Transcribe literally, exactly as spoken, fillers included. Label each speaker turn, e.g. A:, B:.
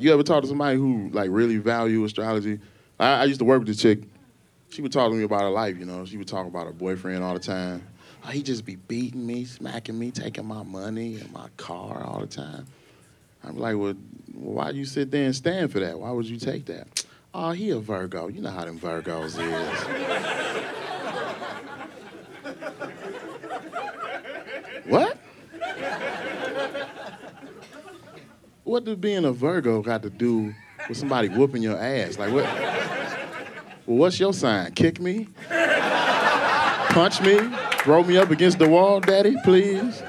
A: You ever talk to somebody who like really value astrology? I, I used to work with this chick. She would talk to me about her life, you know. She would talk about her boyfriend all the time. Oh, he just be beating me, smacking me, taking my money and my car all the time. I'm like, well, why you sit there and stand for that? Why would you take that? Oh, he a Virgo. You know how them Virgos is. What? What does being a Virgo got to do with somebody whooping your ass? Like, what? Well, what's your sign? Kick me? Punch me? Throw me up against the wall, daddy, please?